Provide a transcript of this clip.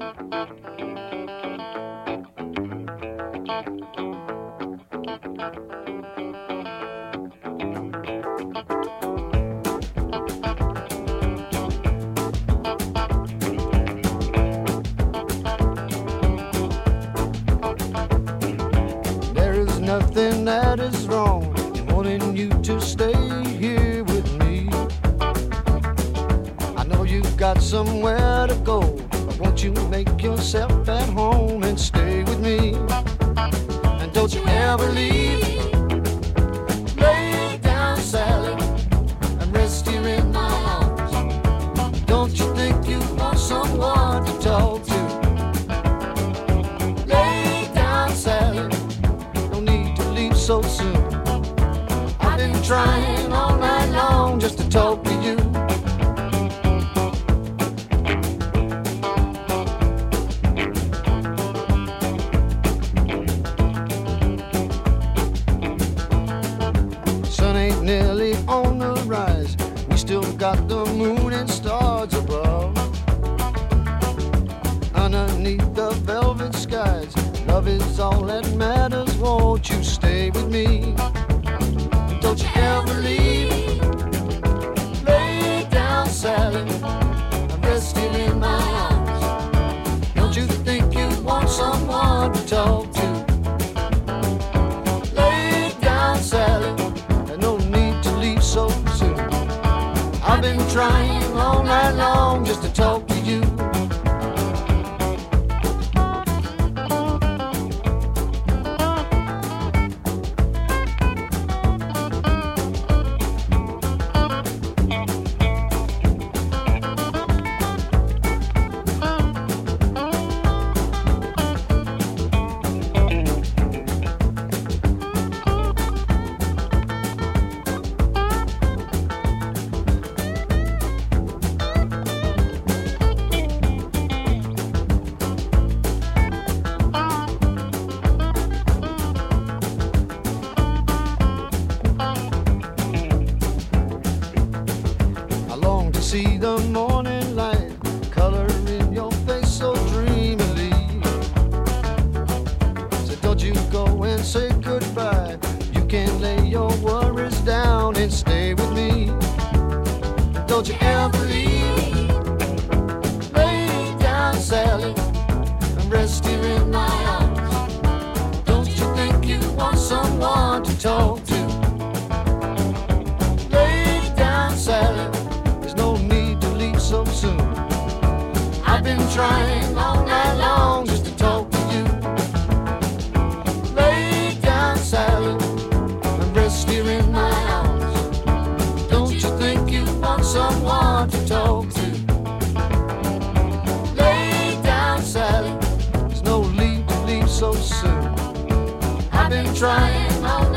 Nothing that is wrong in wanting you to stay here with me. I know you've got somewhere to go, but won't you make yourself at home and stay with me? And don't you ever leave. Lay down, Sally, and rest here in my arms. Don't you think you want someone to talk to? Lay down, Sally, so soon. I've been trying all night long just to talk to you. Sun ain't nearly on the rise. We still got the moon and stars above. Underneath the velvet skies, love is all that matters. Won't you stay with me? Don't you ever leave. Lay down, Sally, and rest here in my arms. Don't you think you want someone to talk to? Lay down, Sally, and no need to leave so soon. I've been trying all night long just to talk to you. See the morning light color in your face so dreamily. So don't you go and say goodbye. You can lay your worries down and stay with me. Don't you ever leave. Lay down, Sally, and rest here in my arms. Don't you think you want someone to talk to? Lay down, Sally, no need to leave so soon. I've been trying all night long just to talk to you. Lay down, Sally, and rest here in my arms. Don't you think you want someone to talk to? Lay down, Sally, there's no need to leave so soon. I've been trying all